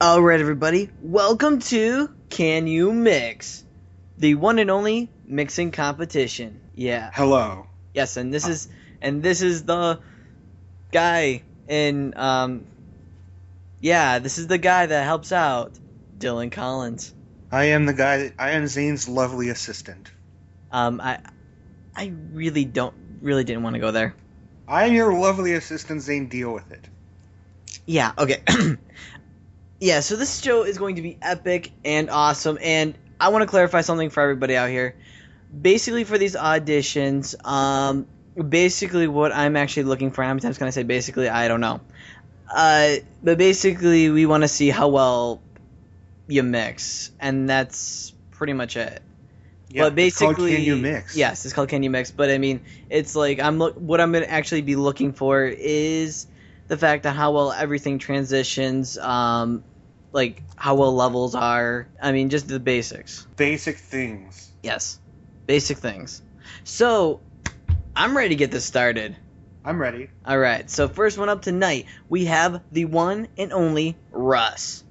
Alright, everybody, welcome to Can You Mix? The one and only mixing competition. Yeah. Hello. Yes, and this is the guy in this is the guy that helps out, Dylan Collins. I am Zane's lovely assistant. I really didn't want to go there. I am your lovely assistant, Zane. Deal with it. Yeah, okay. Yeah, so this show is going to be epic and awesome, and I want to clarify something for everybody out here. Basically, for these auditions, basically what I'm actually looking for, how many times can I say basically? I don't know. But basically, we want to see how well you mix, and that's pretty much it. Yeah, but basically, it's called Can You Mix? Yes, it's called Can You Mix, but I mean, it's like what I'm going to actually be looking for is the fact that how well everything transitions, like how well levels are. I mean, just the basics. Basic things. Yes, basic things. So, I'm ready to get this started. I'm ready. All right, so first one up tonight, we have the one and only Russ.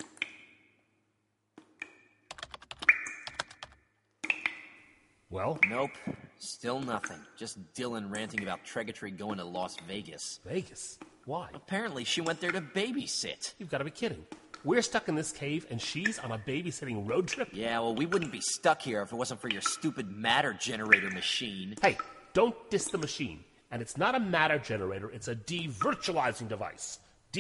Well? Nope. Still nothing. Just Dylan ranting about Tregatry going to Las Vegas. Vegas? Why? Apparently she went there to babysit. You've got to be kidding. We're stuck in this cave and she's on a babysitting road trip? Yeah, well, we wouldn't be stuck here if it wasn't for your stupid matter generator machine. Hey, don't diss the machine. And it's not a matter generator, it's a de-virtualizing device.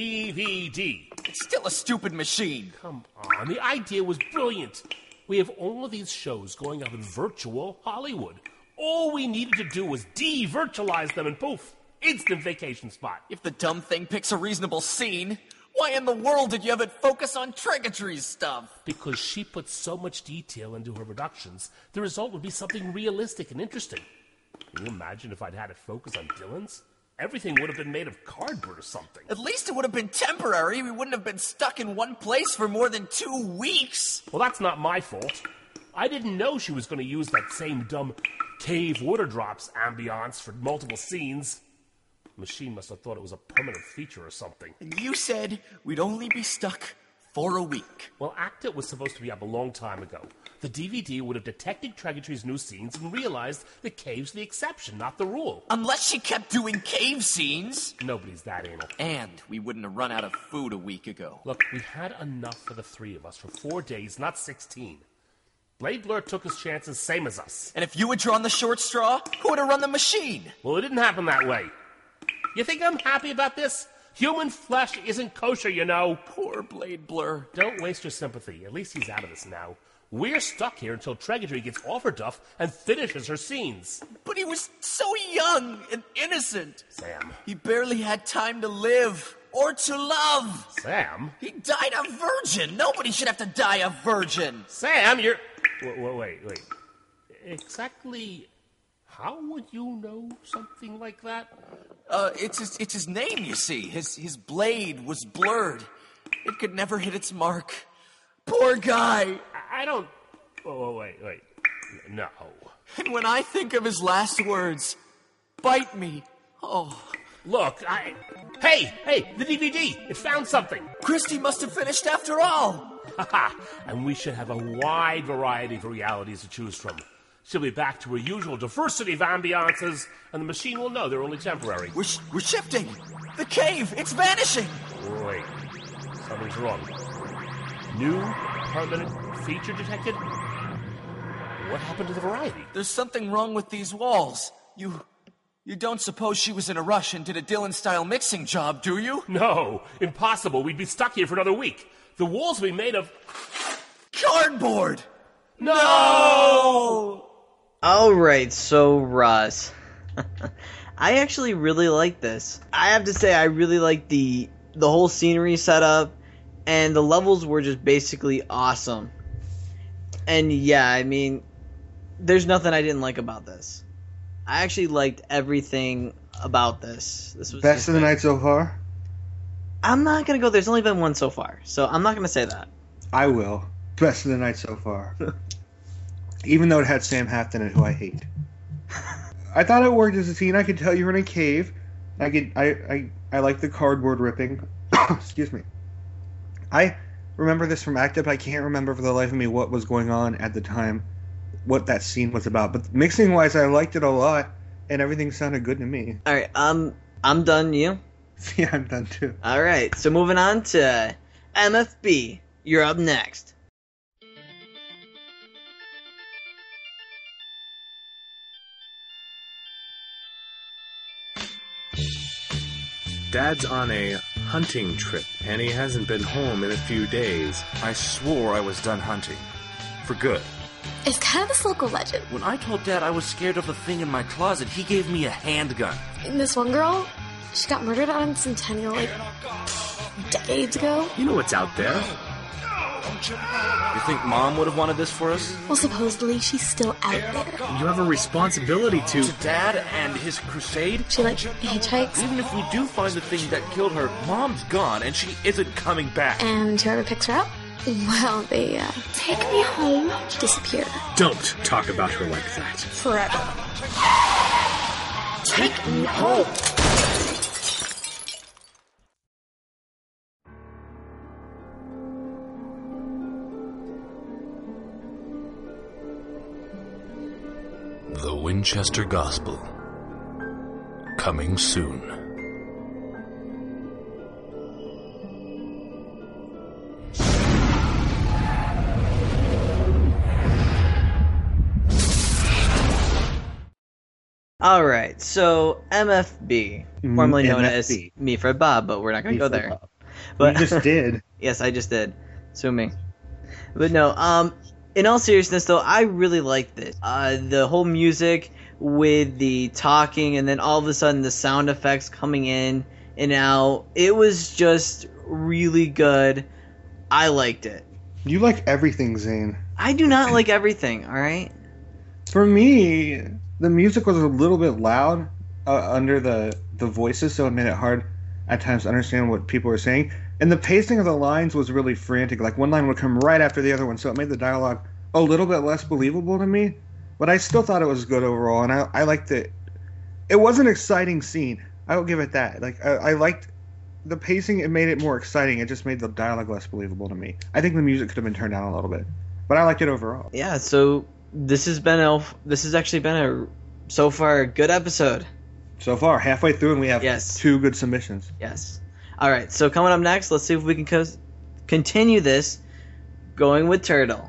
DVD. It's still a stupid machine. Come on, the idea was brilliant. We have all of these shows going up in virtual Hollywood. All we needed to do was de-virtualize them and poof, instant vacation spot. If the dumb thing picks a reasonable scene, why in the world did you have it focus on Tregatry's stuff? Because she put so much detail into her productions, the result would be something realistic and interesting. Can you imagine if I'd had it focus on Dylan's? Everything would have been made of cardboard or something. At least it would have been temporary. We wouldn't have been stuck in one place for more than 2 weeks. Well, that's not my fault. I didn't know she was going to use that same dumb cave water drops ambiance for multiple scenes. The machine must have thought it was a permanent feature or something. And you said we'd only be stuck for a week. Well, Act It was supposed to be up a long time ago. The DVD would have detected Tregatry's new scenes and realized the cave's the exception, not the rule. Unless she kept doing cave scenes. Nobody's that anal. And we wouldn't have run out of food a week ago. Look, we had enough for the 3 of us for 4 days, not 16. Blade Blur took his chances, same as us. And if you had drawn the short straw, who would have run the machine? Well, it didn't happen that way. You think I'm happy about this? Human flesh isn't kosher, you know. Poor Blade Blur. Don't waste your sympathy. At least he's out of this now. We're stuck here until Tregatry gets off her duff and finishes her scenes. But he was so young and innocent. Sam. He barely had time to live or to love. Sam? He died a virgin. Nobody should have to die a virgin. Sam, you're... Wait. Exactly how would you know something like that? It's his name, you see. His blade was blurred. It could never hit its mark. Poor guy. I don't... Wait. No. And when I think of his last words, bite me. Oh. Look, Hey, the DVD! It found something! Christy must have finished after all! Haha, and we should have a wide variety of realities to choose from. She'll be back to her usual diversity of ambiances, and the machine will know they're only temporary. We're shifting! The cave! It's vanishing! Wait. Something's wrong. New permanent feature detected? What happened to the variety? There's something wrong with these walls. You don't suppose she was in a rush and did a Dylan-style mixing job, do you? No, impossible. We'd be stuck here for another week. The walls will be made of... cardboard! No! Alright, so Russ. I actually really like this. I have to say, I really like the whole scenery setup, and the levels were just basically awesome. And yeah, I mean, there's nothing I didn't like about this. I actually liked everything about this. This was Best of the night so far? I'm not gonna go. There's only been one so far, so I'm not gonna say that. I will. Best of the night so far. Even though it had Sam Haft in it, who I hate. I thought it worked as a scene. I could tell you were in a cave. I like the cardboard ripping. Excuse me. I remember this from Act Up. I can't remember for the life of me what was going on at the time, what that scene was about. But mixing-wise, I liked it a lot, and everything sounded good to me. All right, I'm done. You? Yeah, I'm done too. All right, so moving on to MFB. You're up next. Dad's on a hunting trip, and he hasn't been home in a few days. I swore I was done hunting. For good. It's kind of this local legend. When I told Dad I was scared of the thing in my closet, he gave me a handgun. And this one girl, she got murdered on Centennial, like, decades ago. You know what's out there. You think Mom would have wanted this for us? Well, supposedly she's still out there. You have a responsibility to... To Dad and his crusade? She, like, hitchhikes. Even if we do find the thing that killed her, Mom's gone and she isn't coming back. And whoever picks her up, well, they, take me home, disappear. Don't talk about her like that. Forever. Take me home. The Winchester Gospel. Coming soon. Alright, so MFB, formerly known as MFB. Me for Bob, but we're not going to go there. You But just did. yes, I just did. Sue me. But no, in all seriousness though, I really like this. The whole music with the talking and then all of a sudden the sound effects coming in and out. It was just really good. I liked it. You like everything, Zane. I do not like everything, alright? For me, the music was a little bit loud under the voices, so it made it hard at times to understand what people were saying. And the pacing of the lines was really frantic. Like, one line would come right after the other one, so it made the dialogue a little bit less believable to me. But I still thought it was good overall, and I liked it. It was an exciting scene. I will give it that. Like, I liked the pacing. It made it more exciting. It just made the dialogue less believable to me. I think the music could have been turned down a little bit. But I liked it overall. Yeah, so this has actually been a so far a good episode. So far, halfway through, and we have Yes. 2 good submissions. Yes. All right. So coming up next, let's see if we can continue this, going with Turtle.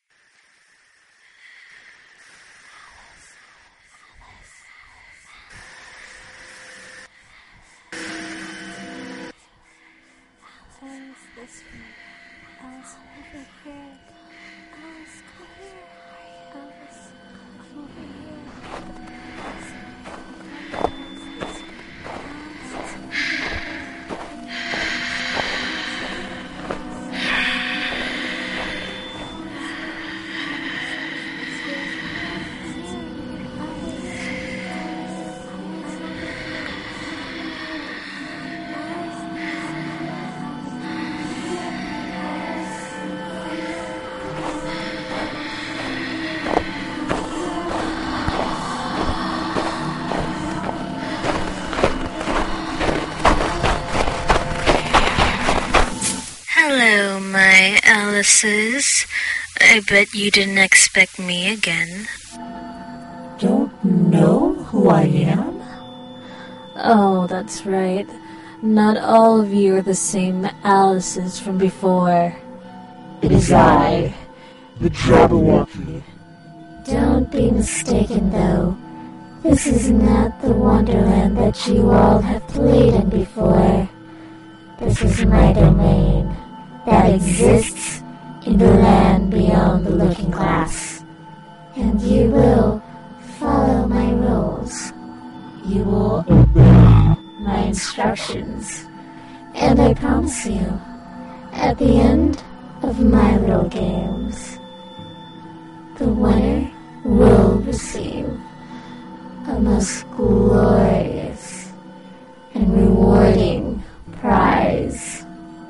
Hello, my Alices. I bet you didn't expect me again. Don't know who I am? Oh, that's right. Not all of you are the same Alices from before. It is I, the Jabberwocky. Don't be mistaken, though. This is not the Wonderland that you all have played in before. This is my domain that exists in the land beyond the looking glass. And you will follow my rules. You will obey my instructions. And I promise you, at the end of my little games, the winner will receive a most glorious and rewarding prize.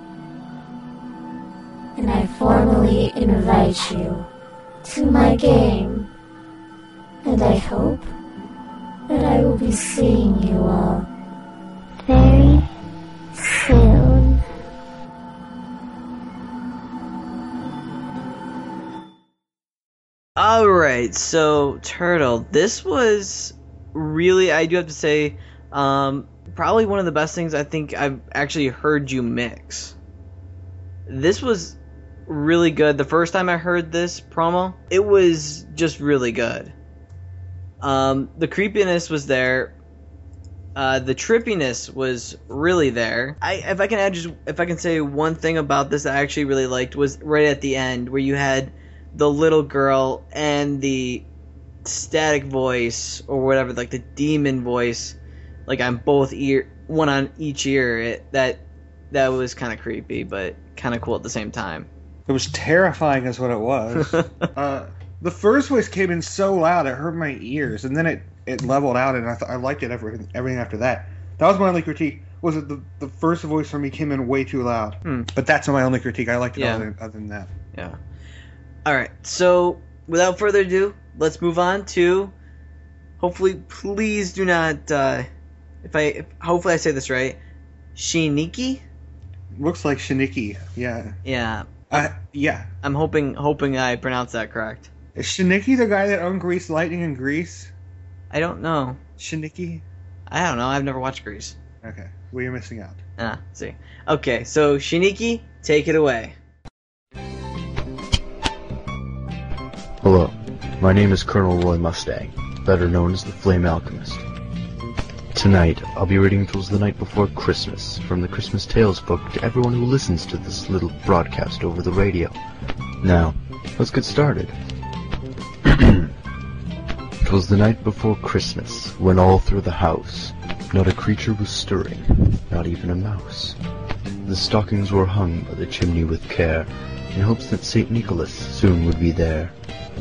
And I formally invite you to my game, and I hope that I will be seeing you all very soon. Alright, so Turtle, this was really, I do have to say, probably one of the best things I think I've actually heard you mix. This was really good. The first time I heard this promo, it was just really good. The creepiness was there. The trippiness was really there. If I can say one thing about this that I actually really liked was right at the end where you had the little girl and the static voice or whatever, like the demon voice, like on both one on each ear. That was kind of creepy, but kind of cool at the same time. It was terrifying, is what it was. The first voice came in so loud it hurt my ears, and then it leveled out, and I liked it everything after that. That was my only critique. Was that the first voice for me came in way too loud? But that's my only critique. I liked it other than that. Yeah. All right. So without further ado, let's move on to. Hopefully, please do not. Hopefully I say this right. Shiniki. Looks like Shiniki. Yeah. Yeah. Yeah. I'm hoping I pronounced that correct. Is Shiniki the guy that ungreased Lightning in Grease? I don't know. Shiniki? I don't know. I've never watched Grease. Okay. Well, you're missing out. See. Okay, so Shiniki, take it away. Hello. My name is Colonel Roy Mustang, better known as the Flame Alchemist. Tonight, I'll be reading Twas the Night Before Christmas from the Christmas Tales book to everyone who listens to this little broadcast over the radio. Now, let's get started. 'Twas the night before Christmas, when all through the house not a creature was stirring, not even a mouse. The stockings were hung by the chimney with care, in hopes that St. Nicholas soon would be there.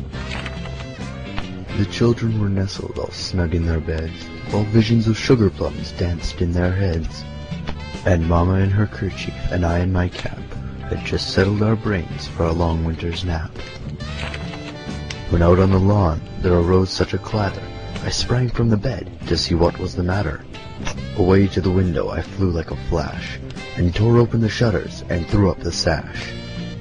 The children were nestled all snug in their beds, while visions of sugar plums danced in their heads. And Mama in her kerchief and I in my cap had just settled our brains for a long winter's nap. When out on the lawn there arose such a clatter, I sprang from the bed to see what was the matter. Away to the window I flew like a flash, and tore open the shutters and threw up the sash.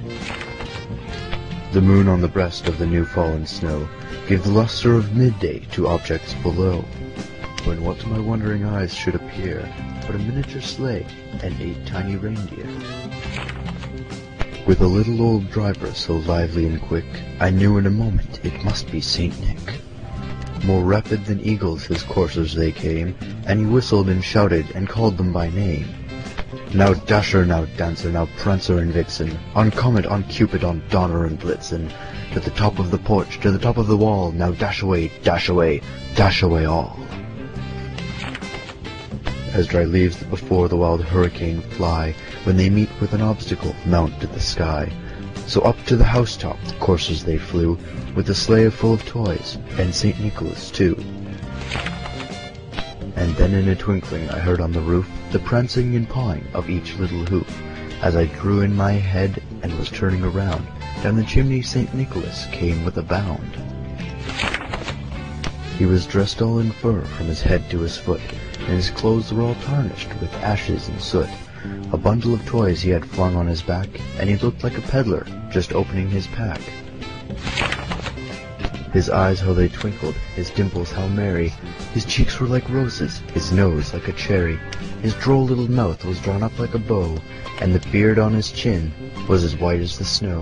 The moon on the breast of the new fallen snow gave the luster of midday to objects below, when what to my wondering eyes should appear but a miniature sleigh and 8 tiny reindeer. With a little old driver so lively and quick, I knew in a moment it must be Saint Nick. More rapid than eagles his coursers they came, and he whistled and shouted and called them by name. Now Dasher, now Dancer, now Prancer and Vixen, on Comet, on Cupid, on Donner and Blitzen, to the top of the porch, to the top of the wall, now dash away, dash away, dash away all. As dry leaves that before the wild hurricane fly, when they meet with an obstacle, mount to the sky. So up to the housetop the coursers they flew, with a sleigh full of toys, and St. Nicholas too. And then in a twinkling I heard on the roof the prancing and pawing of each little hoof. As I drew in my head and was turning around, down the chimney St. Nicholas came with a bound. He was dressed all in fur from his head to his foot, and his clothes were all tarnished with ashes and soot. A bundle of toys he had flung on his back, and he looked like a peddler just opening his pack. His eyes how they twinkled, his dimples how merry, his cheeks were like roses, his nose like a cherry, his droll little mouth was drawn up like a bow, and the beard on his chin was as white as the snow.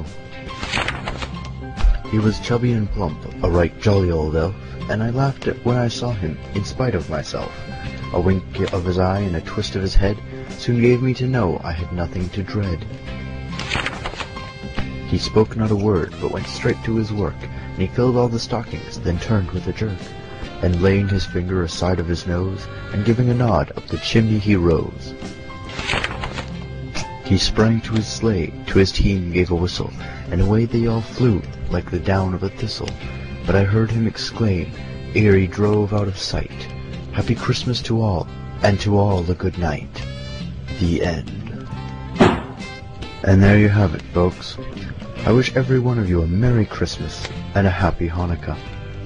He was chubby and plump, a right jolly old elf, and I laughed at when I saw him, in spite of myself. A wink of his eye and a twist of his head soon gave me to know I had nothing to dread. He spoke not a word, but went straight to his work, and he filled all the stockings, then turned with a jerk, and laying his finger aside of his nose, and giving a nod, up the chimney he rose. He sprang to his sleigh, to his team gave a whistle, and away they all flew, like the down of a thistle. But I heard him exclaim, ere he drove out of sight, Happy Christmas to all, and to all a good night. The end. And there you have it, folks. I wish every one of you a Merry Christmas and a Happy Hanukkah.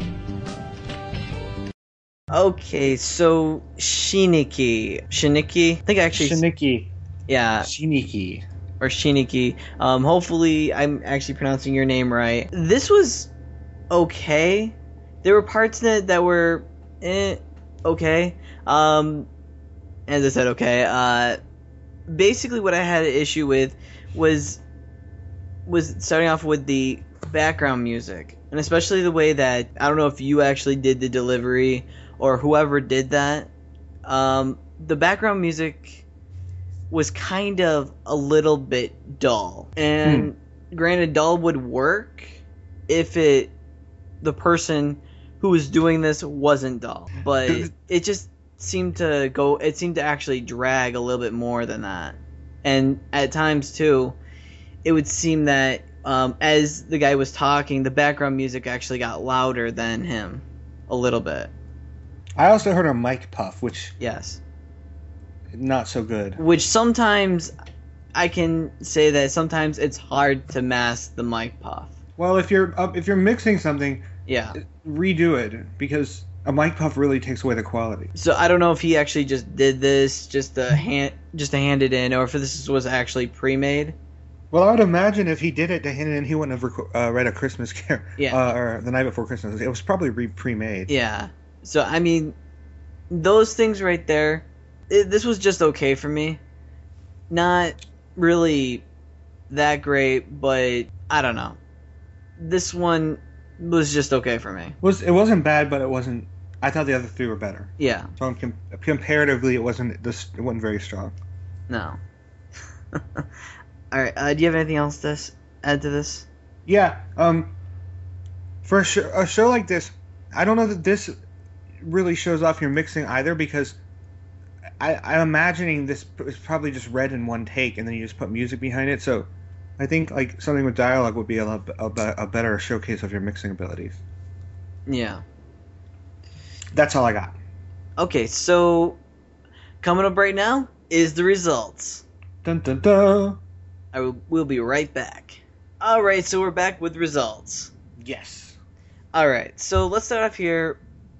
Okay, so Shiniki. I think actually... Shiniki. Yeah. Shiniki. Or Shiniki. Hopefully I'm actually pronouncing your name right. This was okay. There were parts in it that were okay. As I said, okay. Basically, what I had an issue with was starting off with the background music, and especially the way that, I don't know if you actually did the delivery or whoever did that. The background music was kind of a little bit dull, and granted, dull would work if the person who was doing this wasn't dull, but it just seemed to actually drag a little bit more than that. And at times too, it would seem that as the guy was talking, the background music actually got louder than him a little bit. I also heard a mic puff, which yes, not so good. Which sometimes I can say that sometimes it's hard to mask the mic puff. Well, if you're mixing something, yeah, redo it, because a mic puff really takes away the quality. So I don't know if he actually just did this just to hand it in, or if this was actually pre-made. Well, I would imagine if he did it to hand it in, he wouldn't have read A Christmas Carol, or The Night Before Christmas. It was probably pre-made. Yeah. So I mean, those things right there, this was just okay for me. Not really that great, but I don't know. This one was just okay for me. It wasn't bad, but it wasn't. I thought the other three were better. Yeah. So comparatively, it wasn't very strong. No. All right. Do you have anything else to add to this? Yeah. For a show like this, I don't know that this really shows off your mixing either, because I'm imagining this is probably just read in one take, and then you just put music behind it. So I think like something with dialogue would be a better showcase of your mixing abilities. Yeah. That's all I got. Okay, so coming up right now is the results. Dun dun dun. We'll be right back. All right, so we're back with results. Yes. All right, so let's start off here.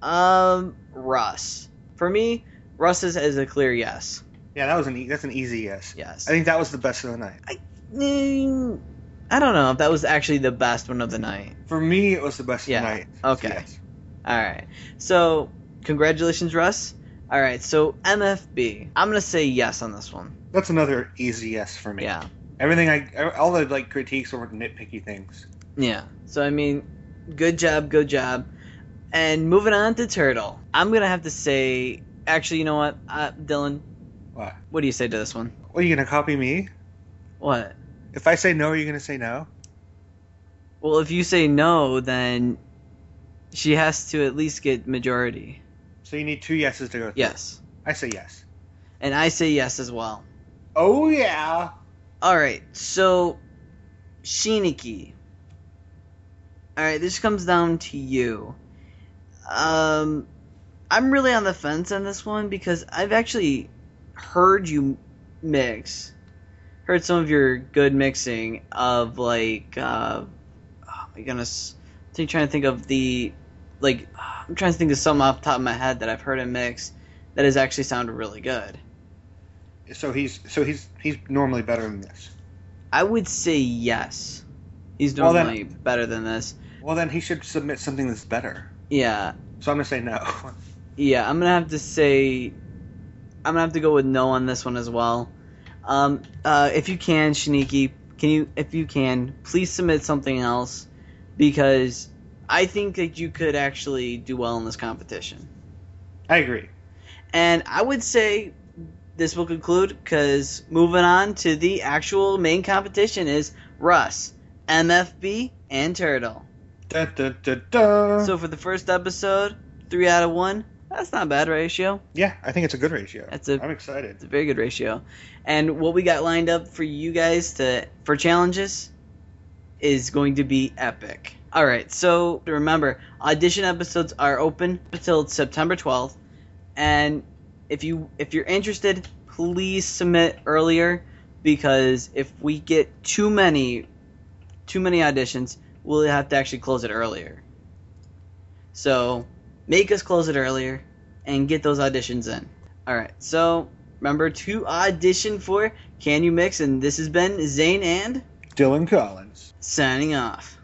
Russ. For me, Russ is a clear yes. Yeah, that's an easy yes. Yes. I think that was the best of the night. I don't know if that was actually the best one of the night. For me, it was the best of the night. Okay. Yes. All right. So, congratulations, Russ. All right. So, MFB. I'm gonna say yes on this one. That's another easy yes for me. Yeah. All the like critiques were nitpicky things. Yeah. So I mean, good job. And moving on to Turtle. I'm gonna have to say, actually, you know what, Dylan? What do you say to this one? Well, you gonna copy me? What? If I say no, are you gonna say no? Well, if you say no, then she has to at least get majority. So you need two yeses to go through. Yes. I say yes. And I say yes as well. Oh, yeah. All right, so Shiniki. All right, this comes down to you. I'm really on the fence on this one because I've actually heard you mix. Heard some of your good mixing of like, oh my goodness, I'm trying to think of I'm trying to think of something off the top of my head that I've heard him mix that has actually sounded really good. So he's normally better than this. I would say yes. He's normally better than this. Well, then he should submit something that's better. Yeah. So I'm gonna say no. Yeah, I'm gonna have to go with no on this one as well. If you can, Shiniki, if you can, please submit something else, because I think that you could actually do well in this competition. I agree. And I would say this will conclude, because moving on to the actual main competition is Russ, MFB, and Turtle. Da, da, da, da. So for the first episode, 3 out of 1. That's not a bad ratio. Yeah, I think it's a good ratio. I'm excited. It's a very good ratio. And what we got lined up for you guys for challenges is going to be epic. All right, so remember, audition episodes are open until September 12th, and if you're interested, please submit earlier, because if we get too many auditions, we'll have to actually close it earlier. So make us close it earlier and get those auditions in. All right, so remember to audition for Can You Mix, and this has been Zane and Dylan Collins signing off.